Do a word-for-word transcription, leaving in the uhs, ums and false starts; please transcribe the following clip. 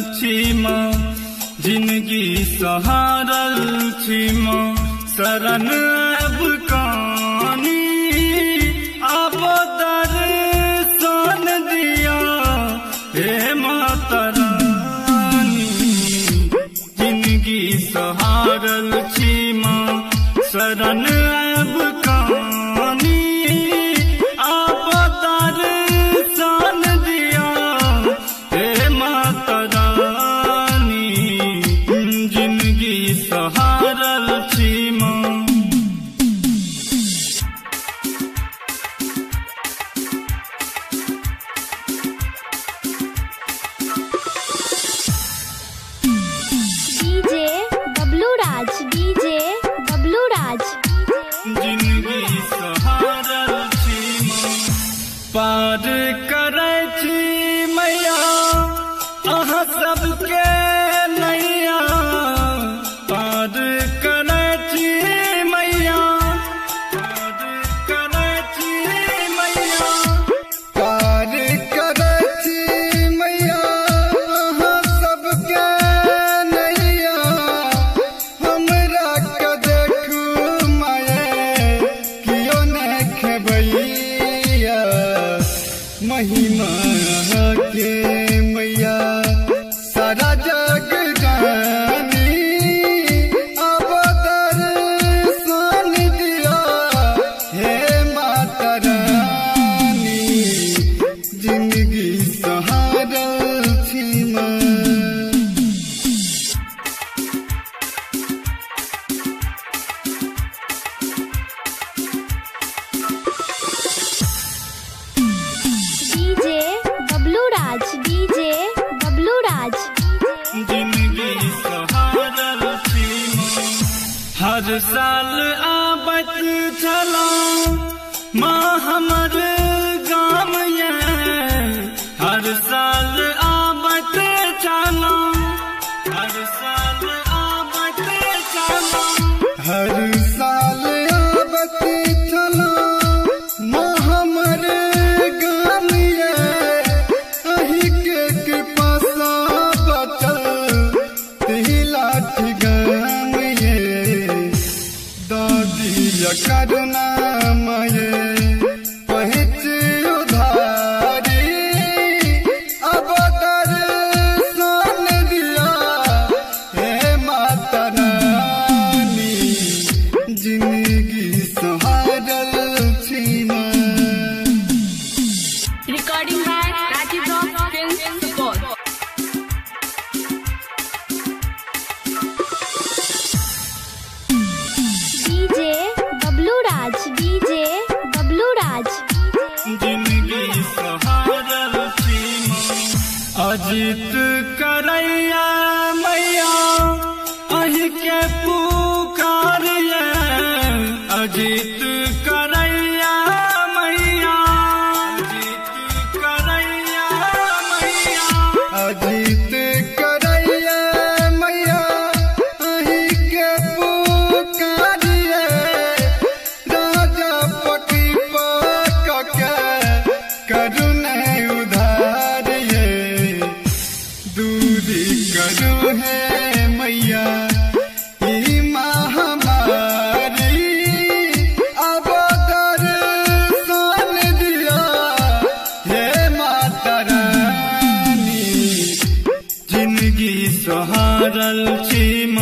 छी माँ जिंदगी सहारल छी माँ शरण अब कानी अब दर्शन दिया हे माता रानी जिंदगी सहारल छी माँ शरण अब कानी अब दर्शन दिया हे माता रानी जिंदगी सहारल छी माँ। डीजे बबलू राज डीजे बबलू राज जिंदगी सहारल छी माँ पार करे छी मैया अहाँ सबके नैया पार करे छी मैया पार करे छी मैया पार करे छी मैया अहाँ सबके नैया हमरा के देखू माये कियो ने खेबैया महिमा के मैया सारा जग जानी अब दर्शन दिया हे माता रानी जिंदगी सहारल छी माँ। डीजे बबलू राज डीजे बबलू राज जिंदगी सहारल छी माँ हर साल आबत छला माँ हमर गाम ये हर साल आबत छला हर साल आबत छला हर साल आबत छला माँ हमर गाम ये अही के कृपा सा बचल तिही लाठी गाम ये दादी करुणा माये पहुँच उधारी अब दर्शन दिया हे माता रानी जिंदगी सहारल छी माँ। Recording by Rajiv Rock Films Support. DJ Bablu Raj DJ Bablu Raj जिंदगी सहारल छी माँ अजित करैया मैया अहि के पुकारिए अजित करैया मैया अजित करैया मैया अजित करैया मैया अही के पुकारिए राजा पति पक के करुणा उधारिए दूरी करू है मैया ई महामारी अब दर्शन दिया हे माता रानी जिंदगी सहारल छी माँ।